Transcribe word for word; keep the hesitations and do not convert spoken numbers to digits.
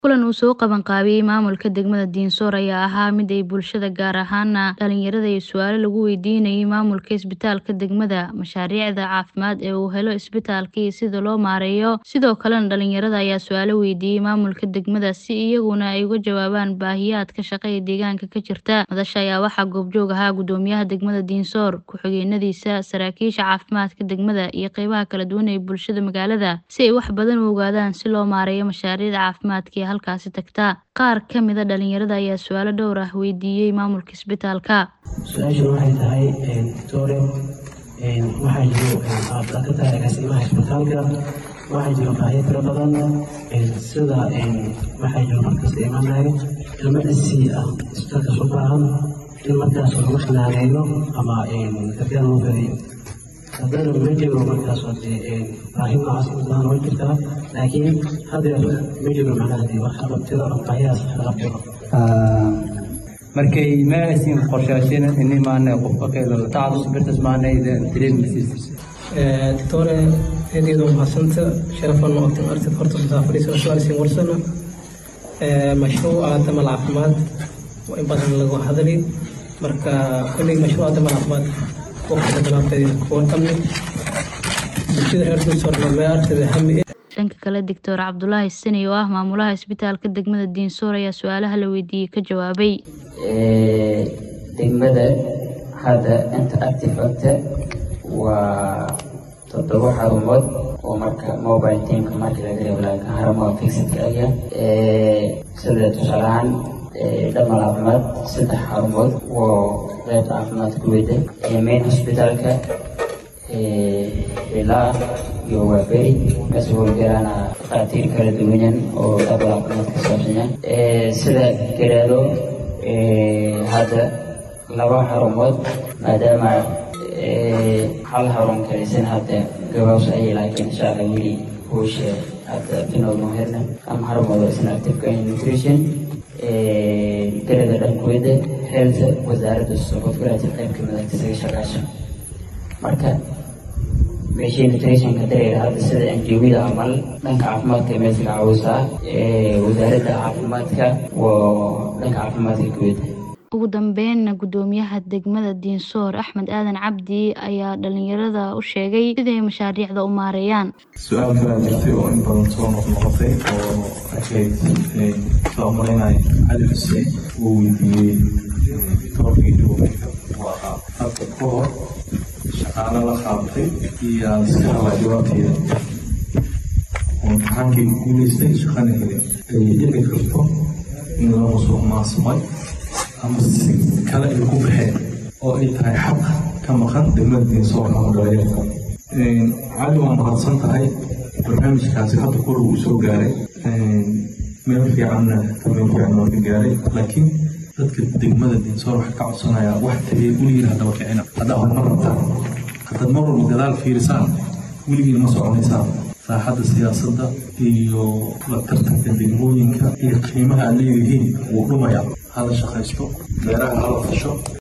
kulan uu soo qaban qaabiyey maamulka degmada Dinsor ayaa ahaa mid ay bulshada gaar ahaan dhalinyarada iyo su'aalo lagu weydiinayay maamulka isbitaalka degmada, mashaariicda caafimaad ee uu helo isbitaalka iyo sida loo maareeyo. Sidoo kalena dhalinyarada ayaa su'aalo weydiiyay maamulka degmada si iyaguna ay uga jawaabaan baahiyaadka shaqo ee deegaanka ka jirta. Madasha ayaa waxaa goobjoog ahaa gudoomiyaha degmada Dinsor, ku-xigeenadiisa, saraakiisha caafimaadka degmada iyo qaybaha kala duwan ee bulshada magaalada si ay wax badan u ogaadaan si loo maareeyo mashaariicda caafimaadka halkaasi tagta. Qaar ka mid ah dhalinyarada ayaa su'aalo dhowr ah weydiiyay maamulka isbitaalka. Su'aashu waxay tahay Victoria waxaa jiro qaabka ka tahay agaasimaha isbitaalka waxaa jiro baahiyo tiro badan sida waxaa jiro markasta imaanayo ilmo dhisi ah isbitaalka u baahan in markaas lagu xanaaneeyo ama gargaar loo fadiyo. haddana ma jiro markaas baahi noocaas u baahan way jirtaa laakiin hadda ma jiro macnaha wax qabtida baahiyaas qabtida markay ma aysan qorshaasheen in maana qofka kale la taado sibirtas maana ida dirin misis ee tore heedido mahasanta sharafan oo tan artid horta saafariisa su'aalisin warsana ee mashruuca tamal caafimaad oo in badan lagu hadalay marka kulli mashruuca tamal caafimaad waqti dalaabtay oo tamni bulshada reer Dinsor ma artid hami. dhanka kale Doctor Cabdullaahi Sani oo ah maamulaha isbitaalka degmada Dinsor ayaa su'aalaha la weydiiyay ka jawaabay. ee degmada hadda inta active waa toddoba xarumood oo marka mobile teamka marka laga reebo laakiin xarumaha fixed aya ee sida tusaalaan dhamal caafimaad saddex xarumood oo qayb caafimaad ku weyday ee main hospitalka ee ilaa iyo waaberi kasoo gaarana qaatiir kala duwan oo dhamal caafimaad ka saabsan ee sida garaado ee hadda laba xarumood maadaama ee hal xarun kalisan hadda gabaas ay laakiin insha Allah wili hoosh hadda inoo muhiimna am xarumood isna active nutrition ee tirada dhankeeda health wasaaradda socodka qayb ka mid ah shaqaasha marka meeshii nutrition ka dareer hadda sida anjawida amal dhanka caafimaadka meesha caawisa ee wasaaradda caafimaadka oo dhanka caafimaadka guud. ugu dambeyn gudoomiyaha degmada Dinsor Axmed Aadan Cabdi ayaa dhalinyarada u sheegay sida ay mashaariicda u maareeyaan. su'aal kala jirtay oo in badan soo noqotay oo ay soomaaliyeed Ali Xuseen uu weydiiyey topic waa halka koox shaqaale la qaatay iyo iskala jawaabteeda oo hanki guuleystay shaqaale ay dhici karto in loo soo maasmay ama si kala ay ku baxeen oo ay tahay xaq ka maqan degmada Dinsor oo dhalinyarada ee cali waa mahadsan tahay barnaamijkaasi hadda kor uu soo gaaray meel fiican meel fiican oo gaaray laakiin dadka degmada Dinsor waxa ka codsanaya wax tagay u yiraahdo ficina hada hormar rabta hadda mar walba gadaal fiirsaan wiligiin ma soconaysaan saaxadda siyaasadda iyo la tartanka degmooyinka iyo qiimaha ay leeyihiin wuu dhumaya hada shaqaysto beeraha hala fasho